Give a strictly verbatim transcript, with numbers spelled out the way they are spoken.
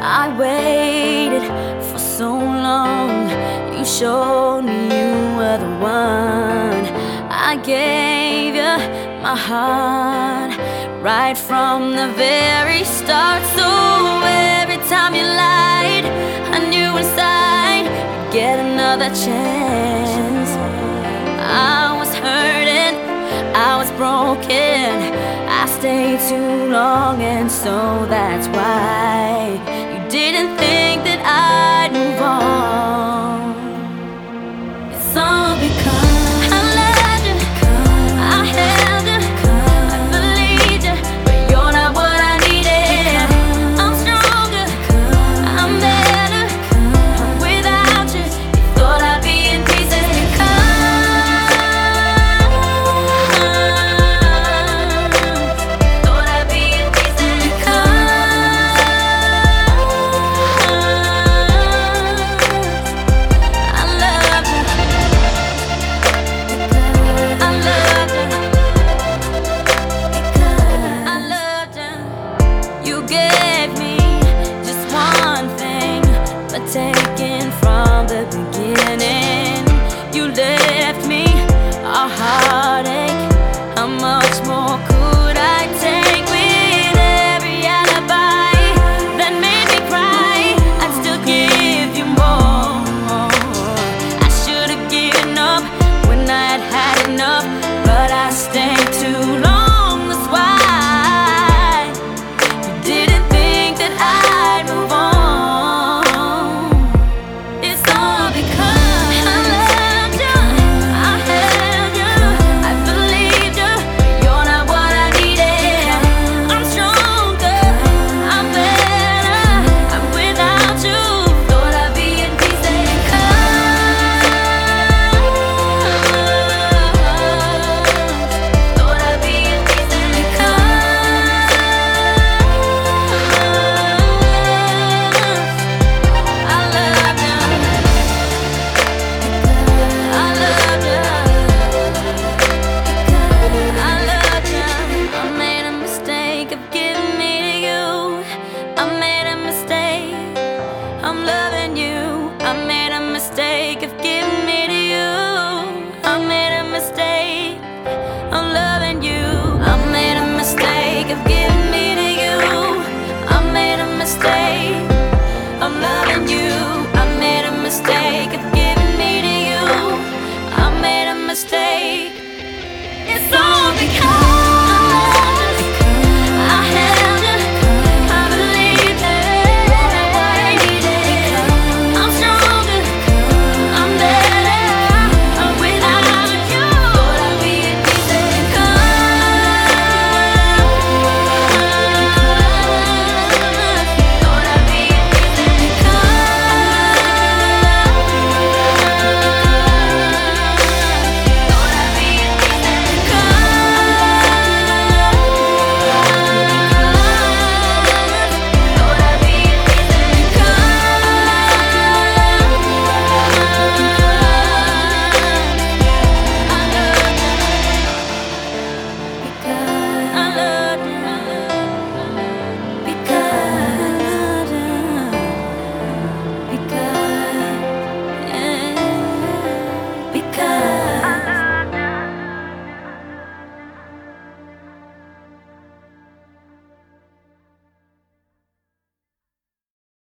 I waited for so long. You showed me you were the one. I gave you my heart right from the very start. So every time you lied, I knew inside you'd get another chance. I was hurting, I was broken, I stayed too long, and so that's why you didn't think that I